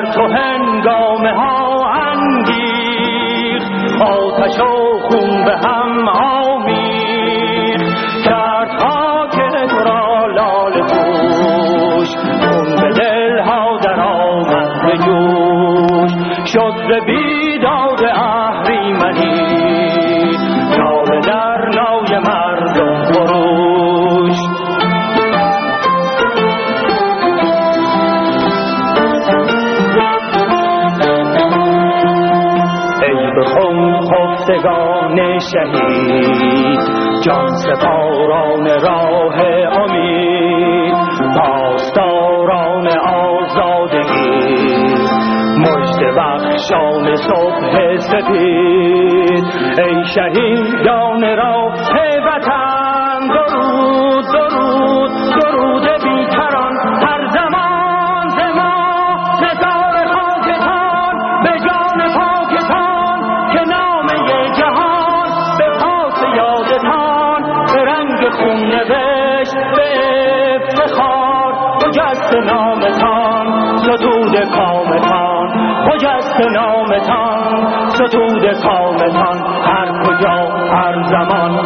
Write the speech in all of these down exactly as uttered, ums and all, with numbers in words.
تو هنگامه ها انگیخت، آتش و خون به هم آمیخت، کرد خاک تو را لاله پوش، خون به دل ها در آمد به جوش، شد ز بیداد اهریمنی ناله در نای مردم خروش. ای به خون خفتگان شهید، جان سپاران راه امید، پاسداران آزادگی، مژده بخشان صبح سپید. ای شهیدان راه وطن، درود درود درود بیکران، هر زمان ز ما نثار خاکتان، به جان پاکتان که نامه جهان به پاس یادتان، به رنگ خون نوشت به افتخار، خجست نامتان ستود کامتان، خجست نامتان ستود کامتان، هر کجا هر زمان.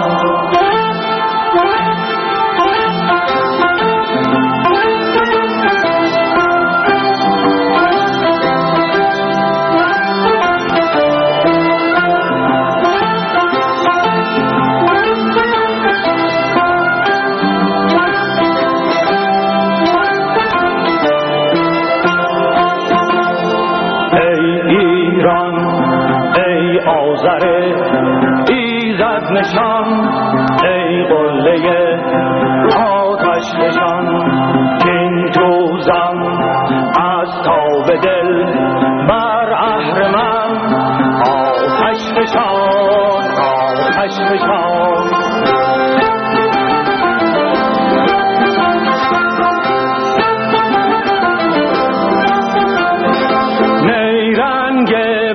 آذر ایزد نشان، ای قله آتش نشان، که این توزن از تاب دل بر اهرمن، آتش فشان آتش فشان. نیرنگ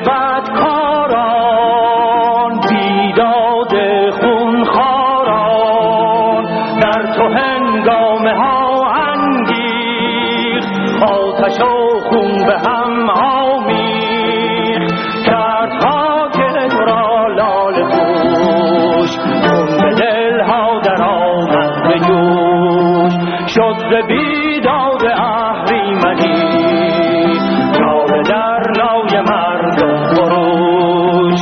آتش و خون به هم آمیخت، کرد خاک تو را لاله پوش، خون به دل ها در آمد به جوش، شد ز بیداد اهریمنی ناله در نای مردم خروش.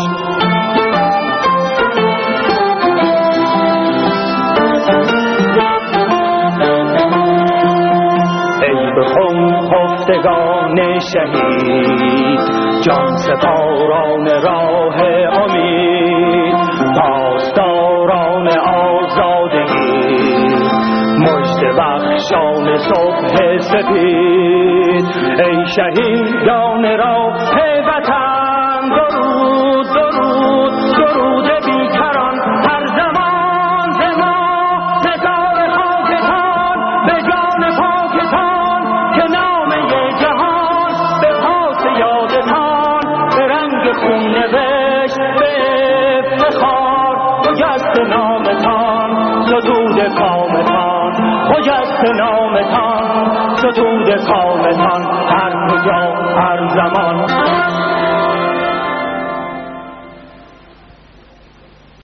خفتگان شهید، جان سپاران راه امید، پاسداران آزادگی، مژده بخشان صبح سپید. ای شهیدان راه وطن، درود درود درود بیکران، هر زمان ز ما نثار خاکتان، به جان پاکتان که نامه جهان به پاس یادتان، به رنگ خون نوشت به افتخار، خجست نامتان ستود کامتان، خجست نامتان ستود کامتان، هر کجا هر زمان.